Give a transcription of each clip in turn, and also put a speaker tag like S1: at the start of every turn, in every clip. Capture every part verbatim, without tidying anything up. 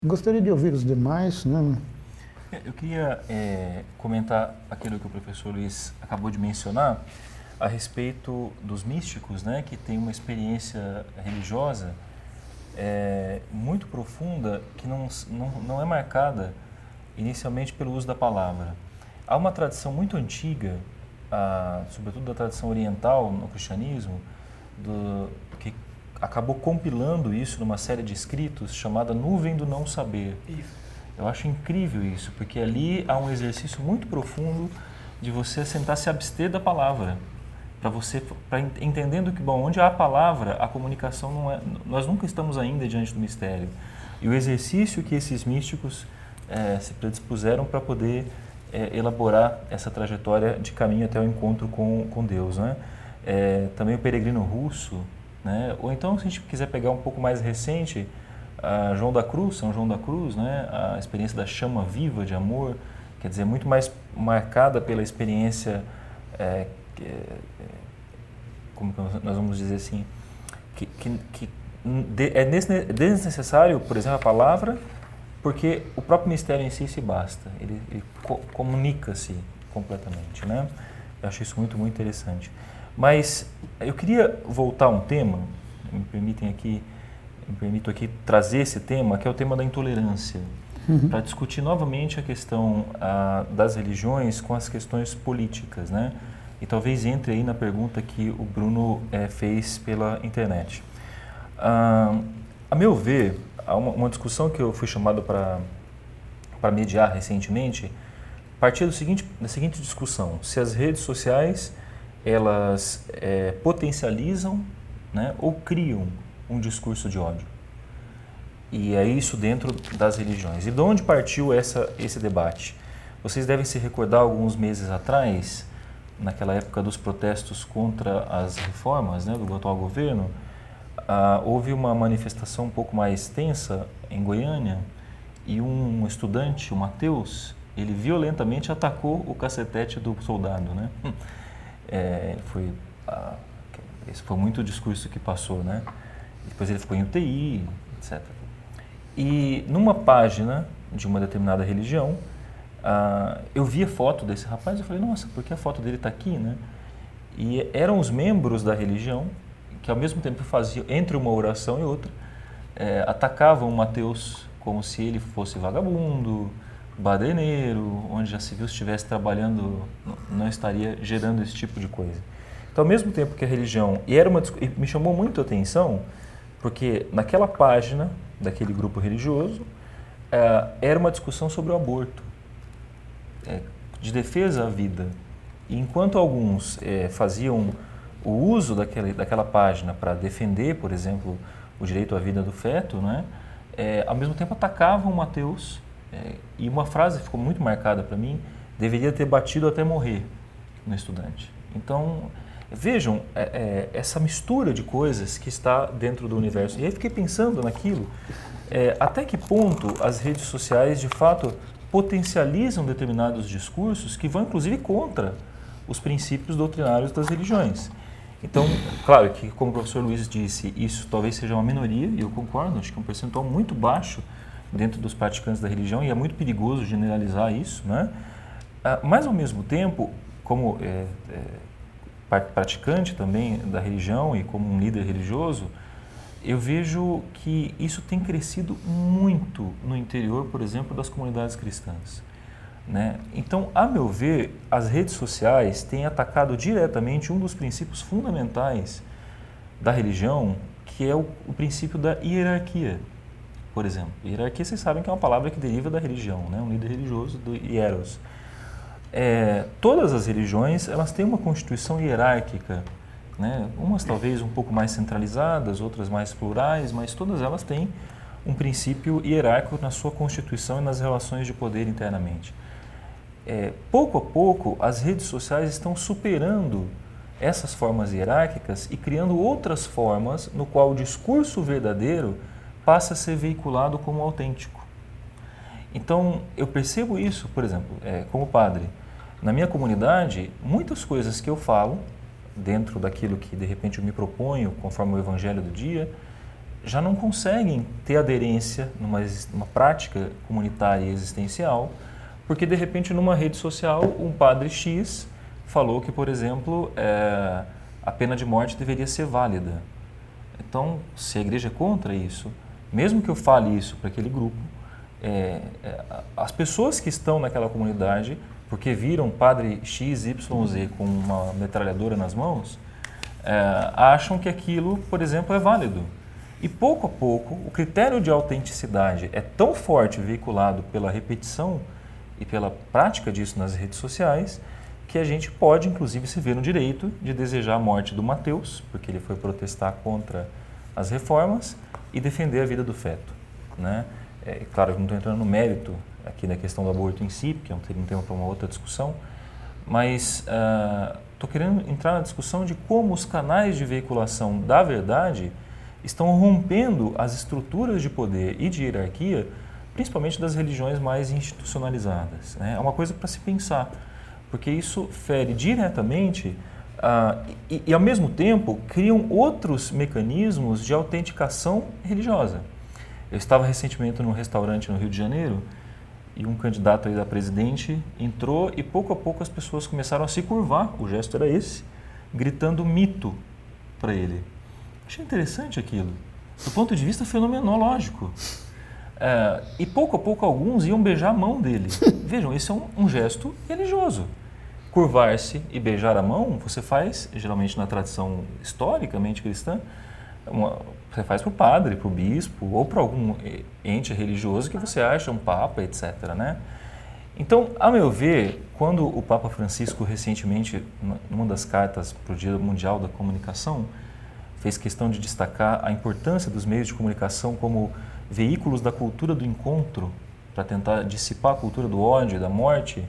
S1: Gostaria de ouvir os demais, né?
S2: Eu queria é, comentar aquilo que o professor Luiz acabou de mencionar a respeito dos místicos, né, que têm uma experiência religiosa é, muito profunda que não, não, não é marcada inicialmente pelo uso da palavra. Há uma tradição muito antiga, ah, sobretudo da tradição oriental no cristianismo, do, que acabou compilando isso numa série de escritos chamada Nuvem do Não Saber.
S3: Isso.
S2: Eu acho incrível isso, porque ali há um exercício muito profundo de você tentar se abster da palavra, para você, para entendendo que, bom, onde há a palavra, a comunicação não é, nós nunca estamos ainda diante do mistério. E o exercício que esses místicos é, se predispuseram para poder é, elaborar essa trajetória de caminho até o encontro com, com Deus, né? É, também o peregrino russo, né? Ou então, se a gente quiser pegar um pouco mais recente, a João da Cruz, São João da Cruz, né? A experiência da chama viva de amor, quer dizer, muito mais marcada pela experiência, é, é, como nós vamos dizer assim, que, que, que é desnecessário, por exemplo, a palavra, porque o próprio mistério em si se basta, ele, ele co comunica-se completamente, né? Eu acho isso muito, muito interessante. Mas eu queria voltar a um tema, me permitem aqui, me permito aqui trazer esse tema, que é o tema da intolerância, uhum. para discutir novamente a questão ah, das religiões com as questões políticas, né? E talvez entre aí na pergunta que o Bruno eh, fez pela internet. Ah, a meu ver, há uma, uma discussão que eu fui chamado para para mediar recentemente, partia do seguinte, da seguinte discussão: se as redes sociais elas é, potencializam, né, ou criam um discurso de ódio. E é isso dentro das religiões. E de onde partiu essa, esse debate? Vocês devem se recordar, alguns meses atrás, naquela época dos protestos contra as reformas, né, do atual governo, ah, houve uma manifestação um pouco mais tensa em Goiânia e um estudante, o Matheus, ele violentamente atacou o cacetete do soldado, né? É, foi, ah, esse foi muito o discurso que passou, né? Depois ele ficou em U T I, etcétera. E numa página de uma determinada religião, ah, eu vi a foto desse rapaz e falei, nossa, por que a foto dele está aqui, né? E eram os membros da religião que ao mesmo tempo faziam, entre uma oração e outra, é, atacavam o Matheus como se ele fosse vagabundo, baderneiro, onde já se viu se estivesse trabalhando, não estaria gerando esse tipo de coisa. Então, ao mesmo tempo que a religião, e, era uma, e me chamou muito a atenção, porque naquela página daquele grupo religioso, é, era uma discussão sobre o aborto, é, de defesa à vida. E enquanto alguns é, faziam o uso daquele, daquela página para defender, por exemplo, o direito à vida do feto, né, é, ao mesmo tempo atacavam o Matheus. É, e uma frase ficou muito marcada para mim: deveria ter batido até morrer no estudante. Então, vejam é, é, essa mistura de coisas que está dentro do universo. E aí fiquei pensando naquilo, é, até que ponto as redes sociais, de fato, potencializam determinados discursos que vão, inclusive, contra os princípios doutrinários das religiões. Então, claro que, como o professor Luiz disse, isso talvez seja uma minoria, e eu concordo, acho que é um percentual muito baixo dentro dos praticantes da religião, e é muito perigoso generalizar isso, né? Ah, mas, ao mesmo tempo, como é, é, praticante também da religião e como um líder religioso, eu vejo que isso tem crescido muito no interior, por exemplo, das comunidades cristãs, né? Então, a meu ver, as redes sociais têm atacado diretamente um dos princípios fundamentais da religião, que é o, o princípio da hierarquia. Por exemplo, hierarquia, vocês sabem que é uma palavra que deriva da religião, né? Um líder religioso, do hieros. É, todas as religiões, elas têm uma constituição hierárquica, né? Umas talvez um pouco mais centralizadas, outras mais plurais, mas todas elas têm um princípio hierárquico na sua constituição e nas relações de poder internamente. É, pouco a pouco, as redes sociais estão superando essas formas hierárquicas e criando outras formas no qual o discurso verdadeiro passa a ser veiculado como autêntico. Então, eu percebo isso, por exemplo, é, como padre. Na minha comunidade, muitas coisas que eu falo, dentro daquilo que de repente eu me proponho, conforme o evangelho do dia, já não conseguem ter aderência numa, numa prática comunitária e existencial, porque de repente numa rede social um padre X falou que, por exemplo, é, a pena de morte deveria ser válida. Então, se a igreja é contra isso, mesmo que eu fale isso para aquele grupo, é, é, as pessoas que estão naquela comunidade, porque viram padre X Y Z com uma metralhadora nas mãos, é, acham que aquilo, por exemplo, é válido. E pouco a pouco, o critério de autenticidade é tão forte veiculado pela repetição e pela prática disso nas redes sociais, que a gente pode, inclusive, se ver no direito de desejar a morte do Mateus, porque ele foi protestar contra as reformas e defender a vida do feto, né? É, claro, eu não estou entrando no mérito aqui da questão do aborto em si, porque é um tema para uma outra discussão, mas estou uh, querendo entrar na discussão de como os canais de veiculação da verdade estão rompendo as estruturas de poder e de hierarquia, principalmente das religiões mais institucionalizadas, né? É uma coisa para se pensar, porque isso fere diretamente uh, e, e, ao mesmo tempo, criam outros mecanismos de autenticação religiosa. Eu estava recentemente num restaurante no Rio de Janeiro e um candidato aí da presidente entrou e pouco a pouco as pessoas começaram a se curvar, o gesto era esse, gritando mito para ele. Achei interessante aquilo, do ponto de vista fenomenológico. É, e pouco a pouco alguns iam beijar a mão dele. Vejam, esse é um, um gesto religioso. Curvar-se e beijar a mão, você faz, geralmente na tradição historicamente cristã, uma, você faz para o padre, para o bispo ou para algum ente religioso que você acha um papa, etcétera, né? Então, a meu ver, quando o Papa Francisco recentemente, numa das cartas para o Dia Mundial da Comunicação, fez questão de destacar a importância dos meios de comunicação como veículos da cultura do encontro, para tentar dissipar a cultura do ódio e da morte,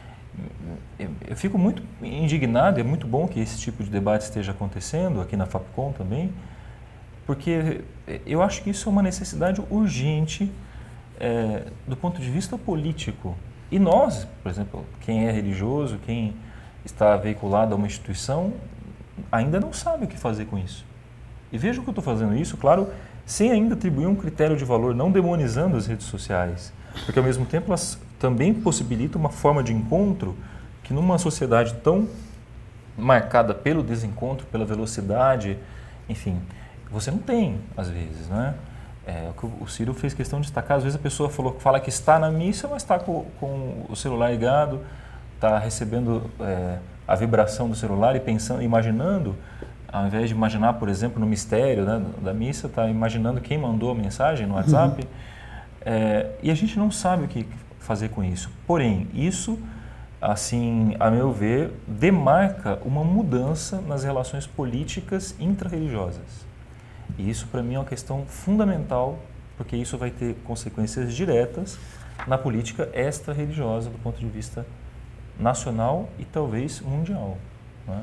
S2: eu fico muito indignado, é muito bom que esse tipo de debate esteja acontecendo aqui na FAPCOM também, porque eu acho que isso é uma necessidade urgente é, do ponto de vista político. E nós, por exemplo, quem é religioso, quem está veiculado a uma instituição, ainda não sabe o que fazer com isso. E vejam que eu estou fazendo isso, claro, sem ainda atribuir um critério de valor, não demonizando as redes sociais, porque ao mesmo tempo elas também possibilitam uma forma de encontro que numa sociedade tão marcada pelo desencontro, pela velocidade, enfim, você não tem, às vezes, né? É, o que o Ciro fez questão de destacar, às vezes a pessoa falou, fala que está na missa, mas está com, com o celular ligado, está recebendo é, a vibração do celular e pensando, imaginando, ao invés de imaginar, por exemplo, no mistério, né, da missa, está imaginando quem mandou a mensagem no WhatsApp, uhum. é, e a gente não sabe o que fazer com isso. Porém, isso, assim, a meu ver, demarca uma mudança nas relações políticas intrarreligiosas. E isso, para mim, é uma questão fundamental, porque isso vai ter consequências diretas na política extra-religiosa do ponto de vista nacional e talvez mundial, né?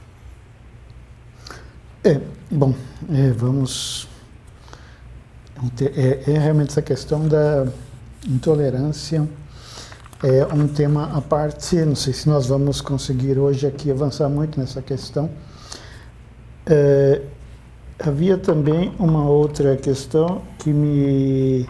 S1: É, bom, é, vamos... É, é realmente essa questão da intolerância, é um tema à parte, não sei se nós vamos conseguir hoje aqui avançar muito nessa questão. É, havia também uma outra questão que me...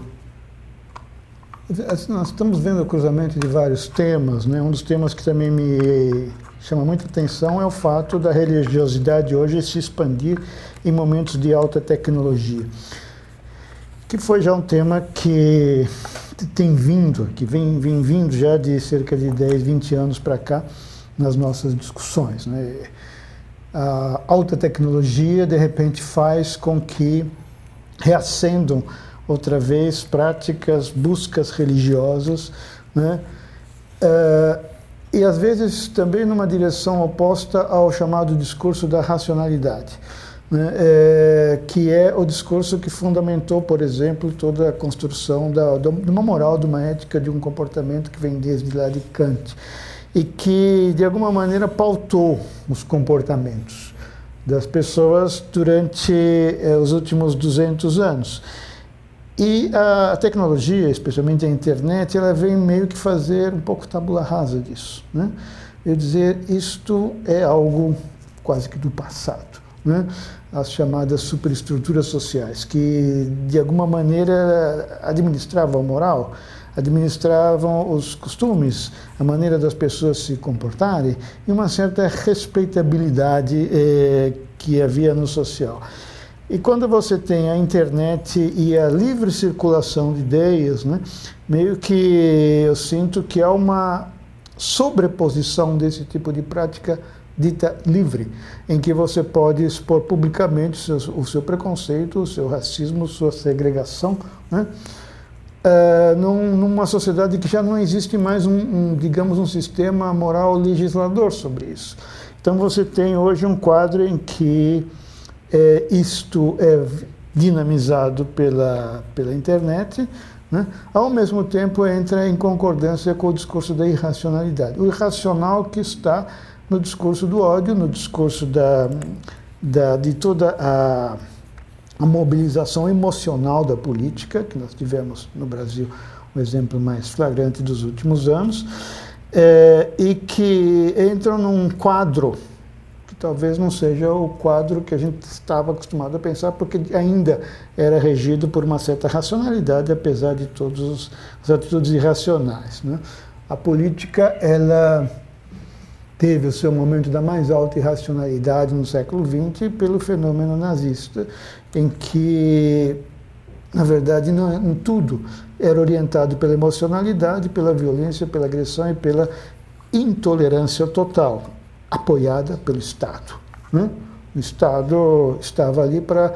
S1: Nós estamos vendo o cruzamento de vários temas, né? Um dos temas que também me chama muita atenção é o fato da religiosidade hoje se expandir em momentos de alta tecnologia, que foi já um tema que tem vindo, que vem, vem vindo já de cerca de dez, vinte anos para cá nas nossas discussões, né? A alta tecnologia, de repente, faz com que reacendam outra vez práticas, buscas religiosas, né? Uh, e às vezes também numa direção oposta ao chamado discurso da racionalidade, né? É, que é o discurso que fundamentou, por exemplo, toda a construção da, de uma moral, de uma ética, de um comportamento que vem desde lá de Kant, e que, de alguma maneira, pautou os comportamentos das pessoas durante eh, os últimos duzentos anos. E a tecnologia, especialmente a internet, ela vem meio que fazer um pouco tabula rasa disso, né? Eu dizer, isto é algo quase que do passado, né, as chamadas superestruturas sociais, que de alguma maneira administravam a moral, administravam os costumes, a maneira das pessoas se comportarem e uma certa respeitabilidade eh, que havia no social. E quando você tem a internet e a livre circulação de ideias, né, meio que eu sinto que há uma sobreposição desse tipo de prática dita livre, em que você pode expor publicamente o seu, o seu preconceito, o seu racismo, sua segregação, né, uh, num, numa sociedade que já não existe mais um, um, digamos, um sistema moral legislador sobre isso. Então você tem hoje um quadro em que É, isto é dinamizado pela, pela internet, né? Ao mesmo tempo entra em concordância com o discurso da irracionalidade. O irracional que está no discurso do ódio, no discurso da, da, de toda a, a mobilização emocional da política, que nós tivemos no Brasil um exemplo mais flagrante dos últimos anos, é, e que entram num quadro talvez não seja o quadro que a gente estava acostumado a pensar, porque ainda era regido por uma certa racionalidade, apesar de todas as atitudes irracionais, né? A política, ela teve o seu momento da mais alta irracionalidade no século vinte pelo fenômeno nazista, em que, na verdade, não, em tudo era orientado pela emocionalidade, pela violência, pela agressão e pela intolerância total, apoiada pelo Estado, né? O Estado estava ali para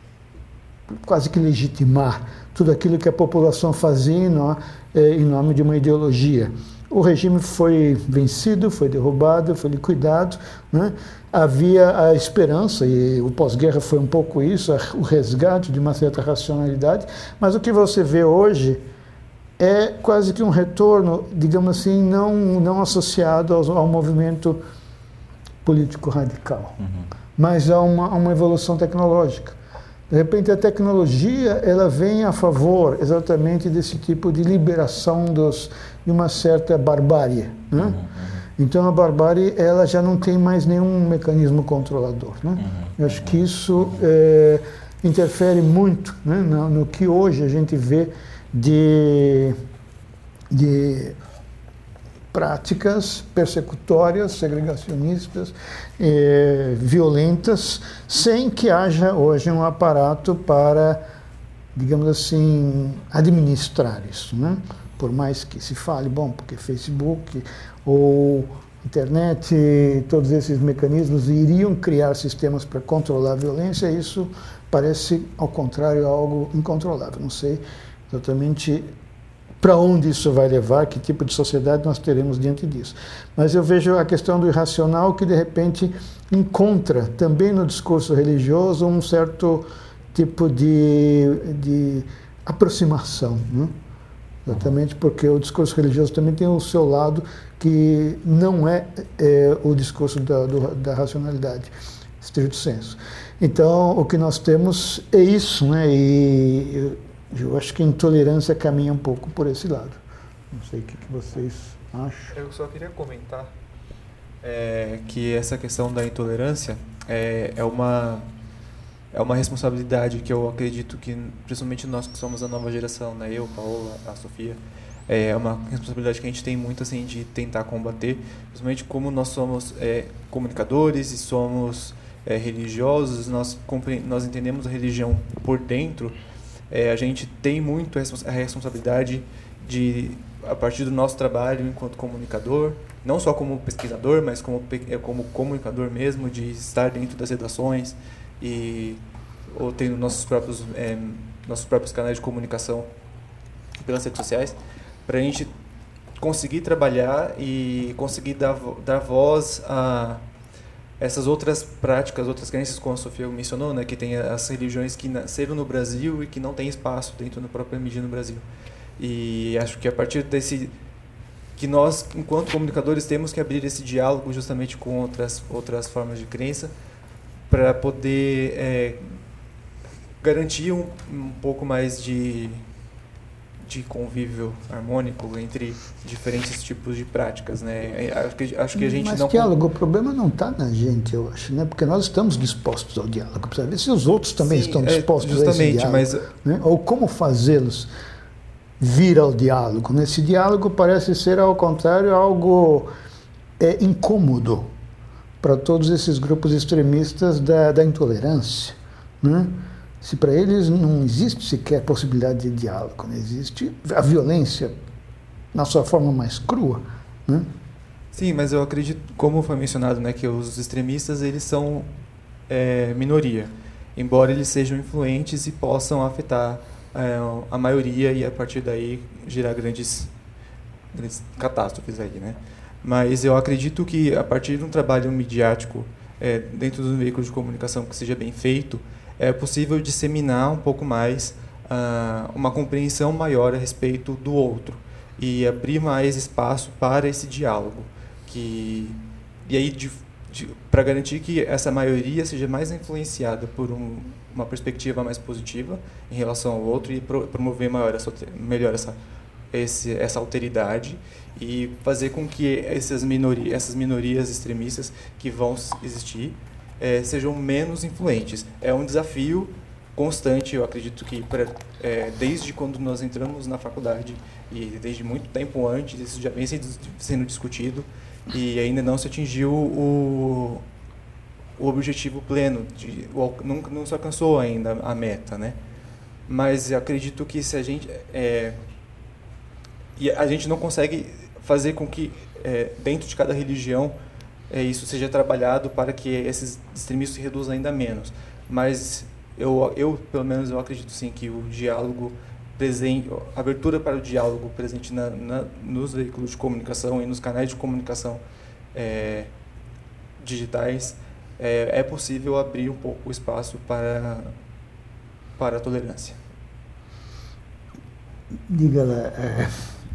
S1: quase que legitimar tudo aquilo que a população fazia em nome de uma ideologia. O regime foi vencido, foi derrubado, foi liquidado, né? Havia a esperança, e o pós-guerra foi um pouco isso, o resgate de uma certa racionalidade, mas o que você vê hoje é quase que um retorno, digamos assim, não, não associado ao, ao movimento político radical, uhum. mas há uma, uma evolução tecnológica. De repente, a tecnologia ela vem a favor exatamente desse tipo de liberação dos, de uma certa barbárie, né? Uhum. Então, a barbárie ela já não tem mais nenhum mecanismo controlador, né? Uhum. Eu acho que isso é, interfere muito, né, no, no que hoje a gente vê de, de práticas persecutórias, segregacionistas, eh, violentas, sem que haja hoje um aparato para, digamos assim, administrar isso, né? Por mais que se fale, bom, porque Facebook ou internet, todos esses mecanismos iriam criar sistemas para controlar a violência, isso parece, ao contrário, algo incontrolável. Não sei exatamente para onde isso vai levar, que tipo de sociedade nós teremos diante disso. Mas eu vejo a questão do irracional que, de repente, encontra também no discurso religioso um certo tipo de, de aproximação, né? Exatamente porque o discurso religioso também tem o seu lado que não é, é o discurso da, do, da racionalidade, estrito senso. Então, o que nós temos é isso, né? E eu acho que a intolerância caminha um pouco por esse lado. Não sei o que, que vocês acham.
S3: Eu só queria comentar é, que essa questão da intolerância é, é, uma, é uma responsabilidade que eu acredito que, principalmente nós que somos a nova geração, né? Eu, Paola, a Sofia, é uma responsabilidade que a gente tem muito assim, de tentar combater, principalmente como nós somos é, comunicadores e somos é, religiosos, nós, nós entendemos a religião por dentro. É, a gente tem muito a responsabilidade de, a partir do nosso trabalho enquanto comunicador, não só como pesquisador, mas como, como comunicador mesmo, de estar dentro das redações e ou tendo nossos próprios, é, nossos próprios canais de comunicação pelas redes sociais, para a gente conseguir trabalhar e conseguir dar, dar voz a essas outras práticas, outras crenças, como a Sofia mencionou, né, que tem as religiões que nasceram no Brasil e que não têm espaço dentro da própria mídia no Brasil. E acho que a partir desse que nós, enquanto comunicadores, temos que abrir esse diálogo justamente com outras outras formas de crença para poder é, garantir um, um pouco mais de de convívio harmônico entre diferentes tipos de práticas, né? Acho que, acho que a gente
S1: Mas
S3: não...
S1: diálogo, o problema não está na gente, eu acho, né? Porque nós estamos dispostos ao diálogo. Precisa ver se os outros também
S3: Sim,
S1: estão
S3: é,
S1: dispostos
S3: justamente,
S1: a esse diálogo.
S3: mas...
S1: Né? Ou como fazê-los vir ao diálogo. Né? Esse diálogo parece ser, ao contrário, algo é, incômodo para todos esses grupos extremistas da, da intolerância. Né? Se para eles não existe sequer possibilidade de diálogo, né? Existe a violência na sua forma mais crua. Né?
S3: Sim, mas eu acredito, como foi mencionado, né, que os extremistas eles são é, minoria, embora eles sejam influentes e possam afetar é, a maioria e a partir daí gerar grandes, grandes catástrofes aí, né? Mas eu acredito que a partir de um trabalho midiático é, dentro do veículo de comunicação que seja bem feito, é possível disseminar um pouco mais uh, uma compreensão maior a respeito do outro e abrir mais espaço para esse diálogo. Que, e aí, para garantir que essa maioria seja mais influenciada por um, uma perspectiva mais positiva em relação ao outro e pro, promover maior essa, melhor essa, esse, essa alteridade e fazer com que essas minorias, essas minorias extremistas que vão existir É, sejam menos influentes. É um desafio constante, eu acredito que pra, é, desde quando nós entramos na faculdade e desde muito tempo antes, isso já vem sendo discutido e ainda não se atingiu o, o objetivo pleno, de, o, não, não se alcançou ainda a meta, né? Mas eu acredito que se a gente... É, e a gente não consegue fazer com que é, dentro de cada religião É, isso seja trabalhado para que esses extremistas se reduzam ainda menos. Mas eu, eu, pelo menos, eu acredito sim que o diálogo presente, a abertura para o diálogo presente na, na, nos veículos de comunicação e nos canais de comunicação é, digitais, é, é possível abrir um pouco o espaço para, para a tolerância.
S1: Diga lá, é,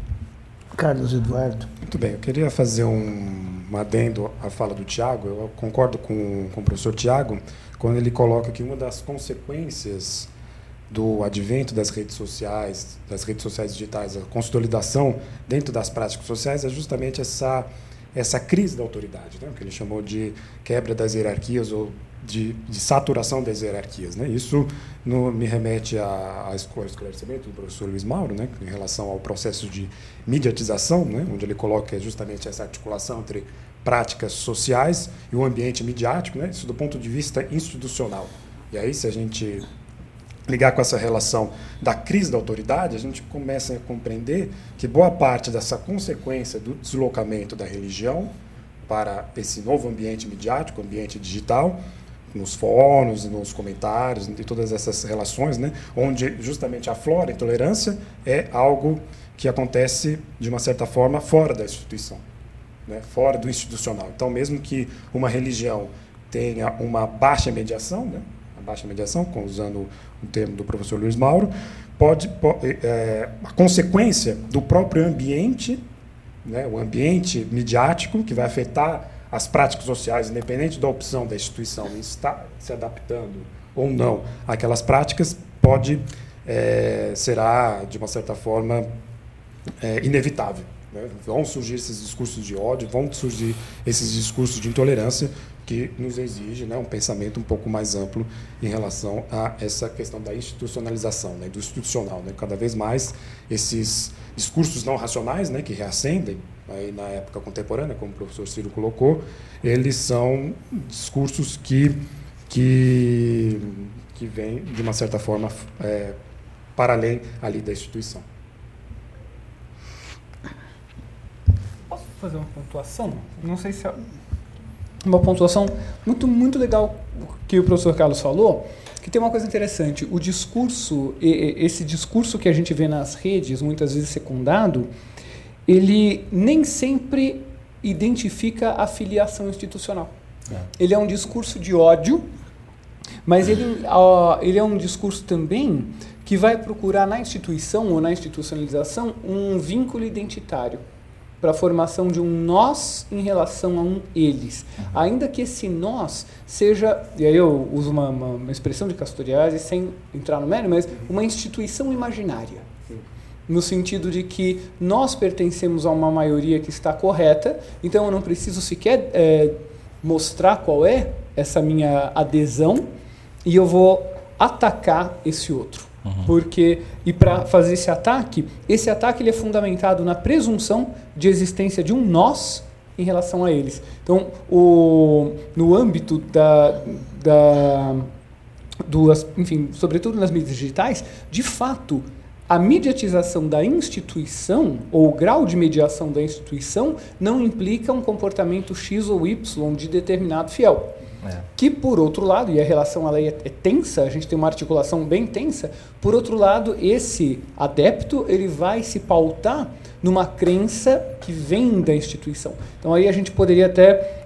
S1: Carlos Eduardo.
S4: Muito bem, eu queria fazer um um adendo à fala do Tiago. Eu concordo com, com o professor Tiago quando ele coloca que uma das consequências do advento das redes sociais, das redes sociais digitais, a consolidação dentro das práticas sociais é justamente essa, essa crise da autoridade, né? Que ele chamou de quebra das hierarquias ou de, de saturação das hierarquias. Né? Isso no, me remete a, a esclarecimento do professor Luiz Mauro, né? Em relação ao processo de mediatização, né? Onde ele coloca justamente essa articulação entre práticas sociais e o ambiente midiático, né? Isso do ponto de vista institucional. E aí, se a gente ligar com essa relação da crise da autoridade, a gente começa a compreender que boa parte dessa consequência do deslocamento da religião para esse novo ambiente midiático, ambiente digital, nos fóruns, nos comentários, e todas essas relações, né? Onde justamente aflora a intolerância, é algo que acontece, de uma certa forma, fora da instituição, né? Fora do institucional. Então, mesmo que uma religião tenha uma baixa mediação, né? A baixa mediação, usando o termo do professor Luiz Mauro, pode, pode é, a consequência do próprio ambiente, né? O ambiente midiático, que vai afetar as práticas sociais, independente da opção da instituição em estar se adaptando ou não àquelas práticas, pode, é, será, de uma certa forma, é, inevitável. Né? Vão surgir esses discursos de ódio, vão surgir esses discursos de intolerância que nos exige, né, um pensamento um pouco mais amplo em relação a essa questão da institucionalização, né, do institucional. Né? Cada vez mais esses discursos não racionais, né, que reacendem aí na época contemporânea, como o professor Ciro colocou, eles são discursos que, que, que vêm, de uma certa forma, é, para além ali da instituição.
S5: Posso fazer uma pontuação? Não sei se é uma pontuação muito, muito legal que o professor Carlos falou, que tem uma coisa interessante. O discurso, esse discurso que a gente vê nas redes, muitas vezes secundado, ele nem sempre identifica a filiação institucional. É. Ele é um discurso de ódio, mas ele, ele é um discurso também que vai procurar na instituição ou na institucionalização um vínculo identitário para a formação de um nós em relação a um eles. Uhum. Ainda que esse nós seja, e aí eu uso uma, uma, uma expressão de Castoriadis sem entrar no mérito, mas uma instituição imaginária. Sim. no sentido de que nós pertencemos a uma maioria que está correta, então eu não preciso sequer é, mostrar qual é essa minha adesão e eu vou atacar esse outro. Uhum. Porque, e para fazer esse ataque, esse ataque ele é fundamentado na presunção de existência de um nós em relação a eles. Então, o, no âmbito da, da do, enfim, sobretudo nas mídias digitais, de fato, a mediatização da instituição, ou o grau de mediação da instituição, não implica um comportamento X ou Y de determinado fiel. É. Que, por outro lado, e a relação ela é, é tensa, a gente tem uma articulação bem tensa, por outro lado, esse adepto ele vai se pautar numa crença que vem da instituição. Então aí a gente poderia até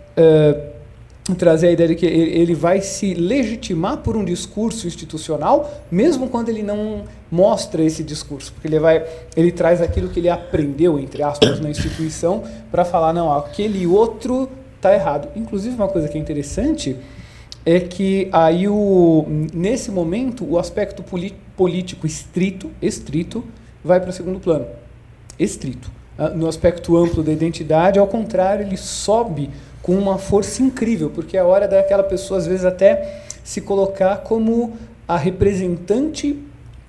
S5: uh, trazer a ideia de que ele vai se legitimar por um discurso institucional, mesmo quando ele não mostra esse discurso, porque ele, vai, ele traz aquilo que ele aprendeu, entre aspas, na instituição, para falar, não, aquele outro está errado. Inclusive, uma coisa que é interessante é que aí, o, nesse momento, o aspecto político estrito, estrito vai para o segundo plano. Estrito. No aspecto amplo da identidade, ao contrário, ele sobe com uma força incrível, porque é a hora daquela pessoa, às vezes, até se colocar como a representante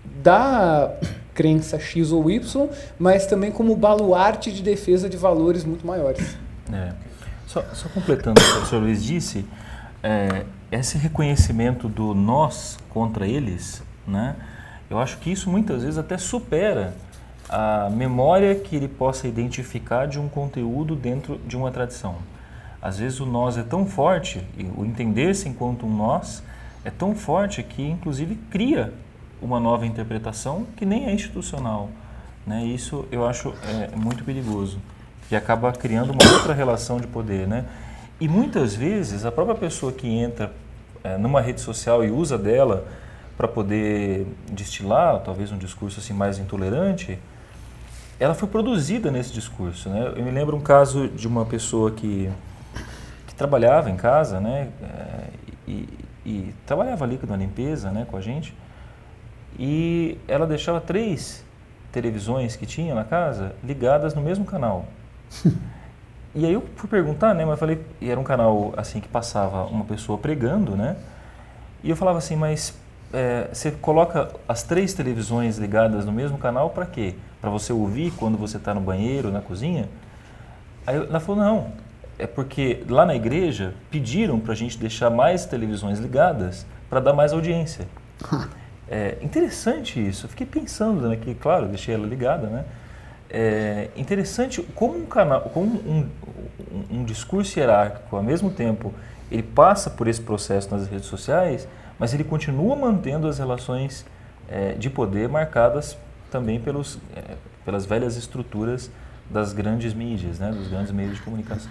S5: da crença X ou Y, mas também como baluarte de defesa de valores muito maiores.
S2: É. Só, só completando o que o professor Luiz disse, é, esse reconhecimento do nós contra eles, né, eu acho que isso muitas vezes até supera a memória que ele possa identificar de um conteúdo dentro de uma tradição. Às vezes o nós é tão forte, e o entender-se enquanto um nós é tão forte que inclusive cria uma nova interpretação que nem é institucional. Né? Isso eu acho é, muito perigoso. E acaba criando uma outra relação de poder, né? E muitas vezes a própria pessoa que entra é, numa rede social e usa dela para poder destilar talvez um discurso assim mais intolerante, ela foi produzida nesse discurso, né? Eu me lembro um caso de uma pessoa que, que trabalhava em casa, né? É, e, e trabalhava ali na limpeza, né, com a gente, e ela deixava três televisões que tinha na casa ligadas no mesmo canal. E aí eu fui perguntar, né, mas eu falei, e era um canal assim que passava uma pessoa pregando, né, e eu falava assim, mas é, você coloca as três televisões ligadas no mesmo canal para quê? Para você ouvir quando você está no banheiro, na cozinha? Aí ela falou, não, é porque lá na igreja pediram para a gente deixar mais televisões ligadas para dar mais audiência. É interessante isso, eu fiquei pensando, né, que claro, eu deixei ela ligada, né. É interessante como um canal, como um, um, um discurso hierárquico, ao mesmo tempo, ele passa por esse processo nas redes sociais, mas ele continua mantendo as relações é, de poder marcadas também pelos, é, pelas velhas estruturas das grandes mídias, né, dos grandes meios de comunicação.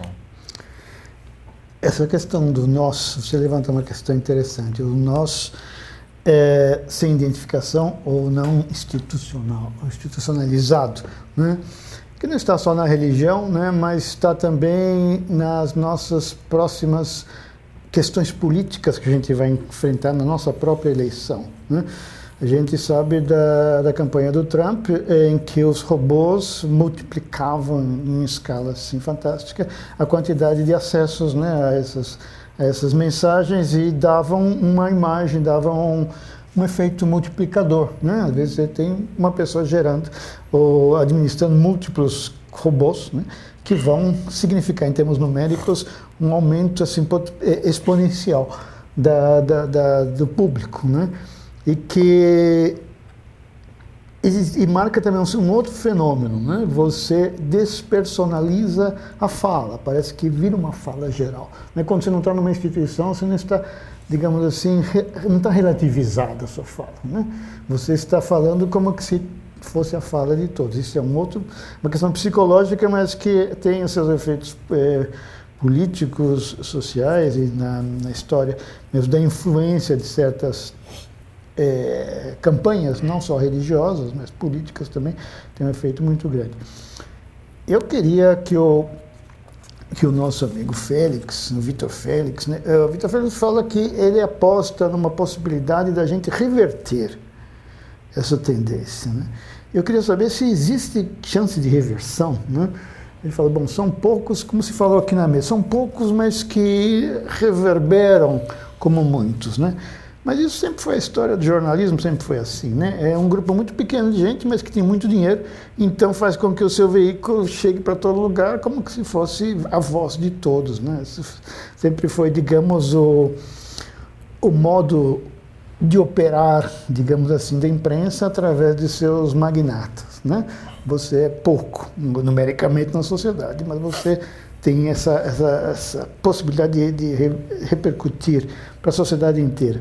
S1: Essa questão do nós, você levanta uma questão interessante. O nós É, sem identificação ou não institucional, institucionalizado, né? Que não está só na religião, né? Mas está também nas nossas próximas questões políticas que a gente vai enfrentar na nossa própria eleição, né? A gente sabe da, da campanha do Trump, em que os robôs multiplicavam em escala assim, fantástica a quantidade de acessos, né, a essas essas mensagens e davam uma imagem, davam um, um efeito multiplicador, né? Às vezes você tem uma pessoa gerando ou administrando múltiplos robôs, né, que vão significar, em termos numéricos, um aumento assim, exponencial da, da, da, do público, né? E que e, e marca também um, um outro fenômeno, né? Você despersonaliza a fala, parece que vira uma fala geral, né? Quando você não está numa instituição, você não está, digamos assim, re, não está relativizada a sua fala, né? Você está falando como que se fosse a fala de todos. Isso é um outro, uma questão psicológica, mas que tem os seus efeitos é, políticos, sociais e na, na história mesmo da influência de certas É, campanhas, não só religiosas, mas políticas também, tem um efeito muito grande. Eu queria que o, que o nosso amigo Félix, o Vitor Félix, né, o Vitor Félix fala que ele aposta numa possibilidade da gente reverter essa tendência, né? Eu queria saber se existe chance de reversão, né? Ele fala, bom, são poucos, como se falou aqui na mesa, são poucos, mas que reverberam como muitos, né? Mas isso sempre foi a história do jornalismo, sempre foi assim, né? É um grupo muito pequeno de gente, mas que tem muito dinheiro, então faz com que o seu veículo chegue para todo lugar como se fosse a voz de todos, né? Sempre foi, digamos, o, o modo de operar, digamos assim, da imprensa através de seus magnatas, né? Você é pouco, numericamente, na sociedade, mas você tem essa, essa, essa possibilidade de, de re, repercutir para a sociedade inteira.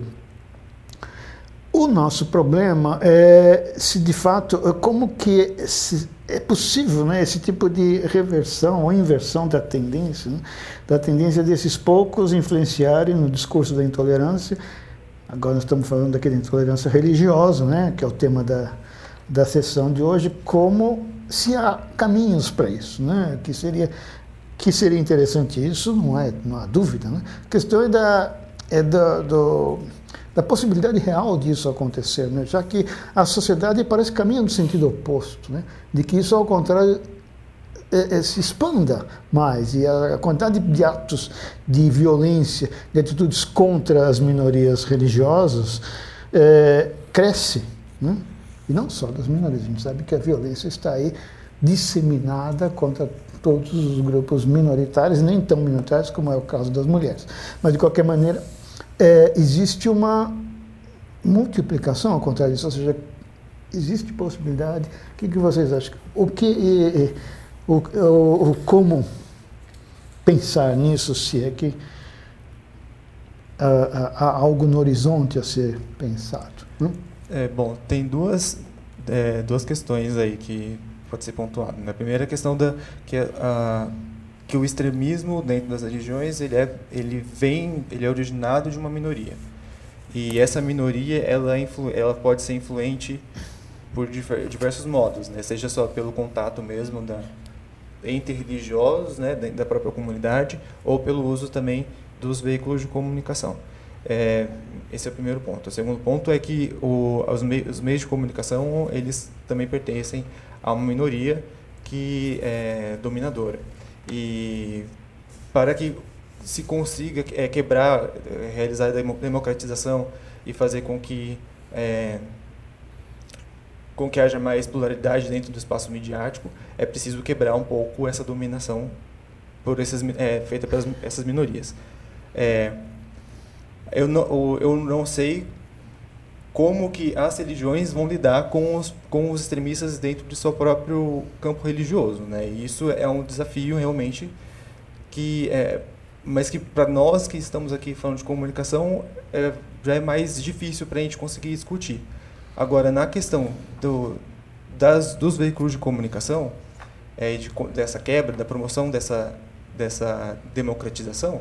S1: O nosso problema é se, de fato, como que se, é possível, né, esse tipo de reversão ou inversão da tendência, né, da tendência desses poucos influenciarem no discurso da intolerância. Agora nós estamos falando daquela intolerância religiosa, né, que é o tema da, da sessão de hoje, como se há caminhos para isso, né, que seria, que seria interessante isso, não, é, não há dúvida. Né? A questão é da, é da, do, da possibilidade real disso acontecer, né, já que a sociedade parece caminhar no sentido oposto, né, de que isso, ao contrário, É, é, se expanda mais, e a, a quantidade de atos de violência, de atitudes contra as minorias religiosas é, cresce, né? E não só das minorias, a gente sabe que a violência está aí disseminada contra todos os grupos minoritários, nem tão minoritários como é o caso das mulheres. Mas, de qualquer maneira, é, existe uma multiplicação ao contrário disso, ou seja, existe possibilidade. O que, que vocês acham? O que... É, O, o, o como pensar nisso, se é que há, há algo no horizonte a ser pensado? Né?
S3: É, bom, tem duas, é, duas questões aí que pode ser pontuado. A primeira é a questão da que, a, que o extremismo dentro das religiões ele é, ele vem, ele é originado de uma minoria. E essa minoria ela, influ, ela pode ser influente por diversos modos, né? Seja só pelo contato mesmo da entre religiosos, né, da própria comunidade, ou pelo uso também dos veículos de comunicação. É, esse é o primeiro ponto. O segundo ponto é que o, os, meios, os meios de comunicação eles também pertencem a uma minoria que é dominadora. E para que se consiga é, quebrar, realizar a democratização e fazer com que é, com que haja mais pluralidade dentro do espaço midiático, é preciso quebrar um pouco essa dominação por esses, é, feita pelas essas minorias. É, eu, não, eu não sei como que as religiões vão lidar com os, com os extremistas dentro do seu próprio campo religioso, né? E isso é um desafio realmente, que é, mas que para nós que estamos aqui falando de comunicação é, já é mais difícil para a gente conseguir discutir. Agora, na questão do, das, dos veículos de comunicação, é, de, dessa quebra, da promoção dessa, dessa democratização,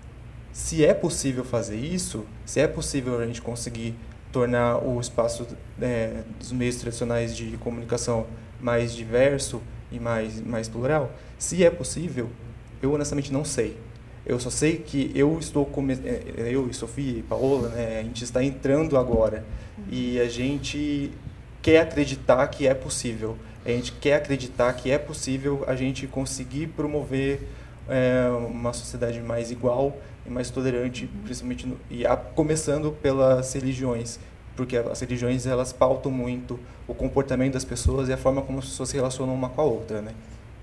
S3: se é possível fazer isso, se é possível a gente conseguir tornar o espaço é, dos meios tradicionais de comunicação mais diverso e mais, mais plural, se é possível, eu honestamente não sei. Eu só sei que eu estou come... eu e Sofia e Paola, né, a gente está entrando agora e a gente quer acreditar que é possível. A gente quer acreditar que é possível a gente conseguir promover é, uma sociedade mais igual e mais tolerante, principalmente no... e a... começando pelas religiões, porque as religiões elas pautam muito o comportamento das pessoas e a forma como as pessoas se relacionam uma com a outra, né?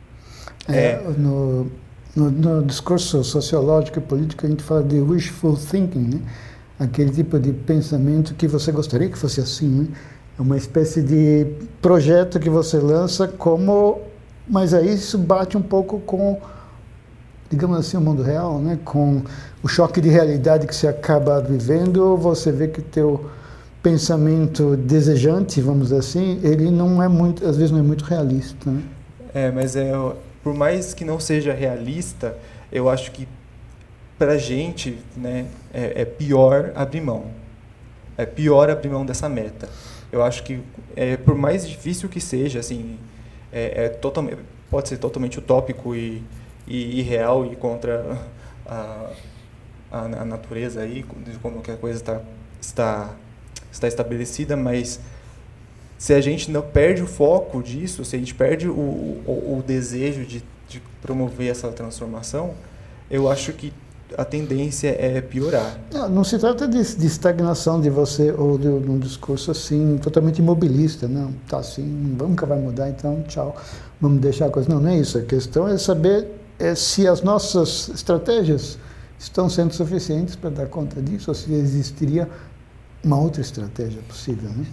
S1: É, é... No... No, no discurso sociológico e político, a gente fala de wishful thinking, né? Aquele tipo de pensamento que você gostaria que fosse assim, né? É uma espécie de projeto que você lança como... Mas aí isso bate um pouco com, digamos assim, o mundo real, né? Com o choque de realidade que você acaba vivendo, você vê que teu pensamento desejante, vamos dizer assim, ele não é muito, às vezes não é muito realista, né?
S3: É, mas é... por mais que não seja realista, eu acho que para a gente, né, é, é pior abrir mão. É pior abrir mão dessa meta. Eu acho que, é, por mais difícil que seja, assim, é, é totalmente, pode ser totalmente utópico e, e irreal e contra a, a, a natureza aí, de como que a coisa está, está, está estabelecida, mas se a gente não perde o foco disso, se a gente perde o, o, o desejo de, de promover essa transformação, eu acho que a tendência é piorar.
S1: Não, não se trata de, de estagnação de você ou de, de um discurso assim, totalmente imobilista. Não, tá assim, nunca vai mudar, então tchau, vamos deixar a coisa. Não, não é isso. A questão é saber é, se as nossas estratégias estão sendo suficientes para dar conta disso ou se existiria uma outra estratégia possível, né?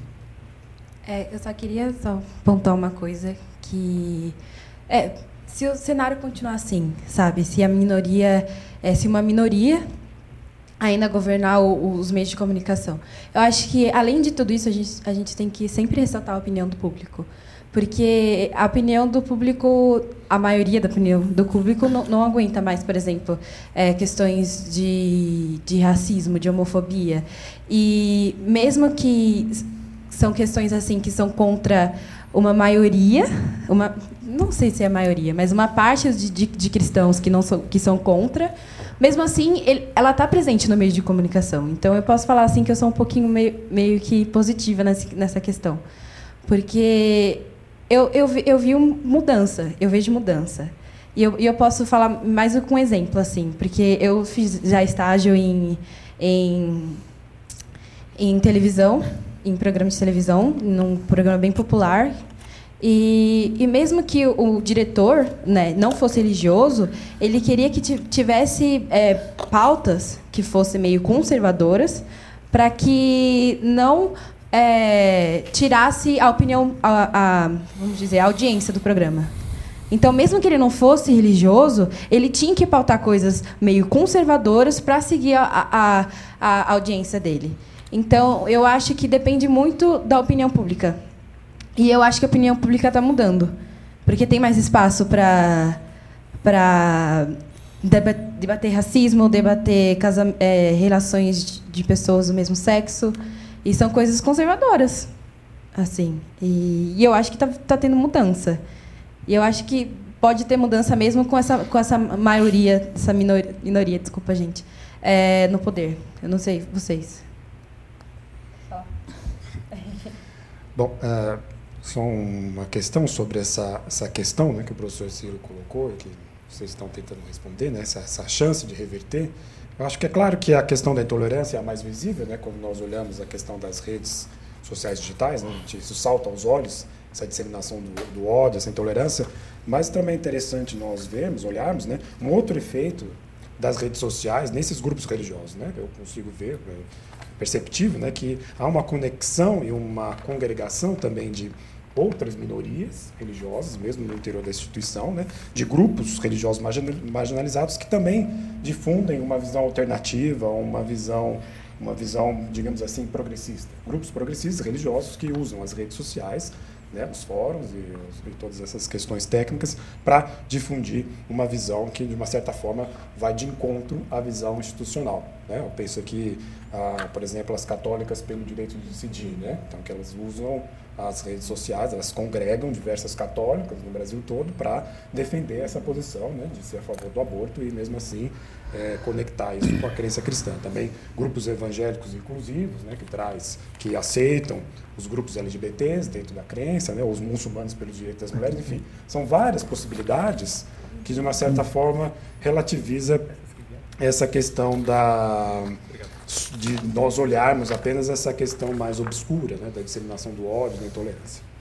S6: É, eu só queria só pontuar uma coisa que... É, se o cenário continuar assim, sabe? Se a minoria... É, se uma minoria ainda governar o, os meios de comunicação. Eu acho que, além de tudo isso, a gente, a gente tem que sempre ressaltar a opinião do público. Porque a opinião do público, a maioria da opinião do público não, não aguenta mais, por exemplo, é, questões de, de racismo, de homofobia. E mesmo que são questões assim que são contra uma maioria, uma, não sei se é a maioria, mas uma parte de, de, de cristãos que, não são, que são contra, mesmo assim, ele, ela está presente no meio de comunicação. Então, eu posso falar assim que eu sou um pouquinho meio, meio que positiva nessa, nessa questão. Porque eu, eu, eu vi mudança, eu vejo mudança. E eu, eu posso falar mais com um exemplo, assim, porque eu fiz já estágio em, em, em televisão, em programa de televisão, num programa bem popular. E, e mesmo que o, o diretor, né, não fosse religioso, ele queria que tivesse é, pautas que fossem meio conservadoras para que não é, tirasse a opinião, a, a, vamos dizer, a audiência do programa. Então, mesmo que ele não fosse religioso, ele tinha que pautar coisas meio conservadoras para seguir a, a, a audiência dele. Então, eu acho que depende muito da opinião pública. E eu acho que a opinião pública está mudando. Porque tem mais espaço para para debater racismo, debater casa, é, relações de pessoas do mesmo sexo. E são coisas conservadoras. Assim. E, e eu acho que está tá tendo mudança. E eu acho que pode ter mudança mesmo com essa, com essa maioria, essa minoria, minoria desculpa, gente, é, no poder. Eu não sei, vocês.
S4: Bom, uh, só uma questão sobre essa, essa questão, né, que o professor Ciro colocou e que vocês estão tentando responder, né, essa, essa chance de reverter. Eu acho que é claro que a questão da intolerância é a mais visível, né, quando nós olhamos a questão das redes sociais digitais, né, isso salta aos olhos, essa disseminação do, do ódio, essa intolerância, mas também é interessante nós vermos, olharmos, né, um outro efeito das redes sociais nesses grupos religiosos, né, eu consigo ver, é perceptível, né, que há uma conexão e uma congregação também de outras minorias religiosas, mesmo no interior da instituição, né, de grupos religiosos marginalizados que também difundem uma visão alternativa, uma visão, uma visão, digamos assim, progressista. Grupos progressistas religiosos que usam as redes sociais, né, os fóruns e, e todas essas questões técnicas para difundir uma visão que, de uma certa forma, vai de encontro à visão institucional. Né? Eu penso aqui, ah, por exemplo, as católicas pelo direito de decidir, né? Então, que elas usam as redes sociais, elas congregam diversas católicas no Brasil todo para defender essa posição, né, de ser a favor do aborto e, mesmo assim, é, conectar isso com a crença cristã. Também grupos evangélicos inclusivos, né, que traz, que aceitam os grupos L G B Ts dentro da crença, né, os muçulmanos pelos direitos das mulheres, enfim, são várias possibilidades que, de uma certa forma, relativiza essa questão da... de nós olharmos apenas essa questão mais obscura, né, da disseminação do ódio, da intolerância.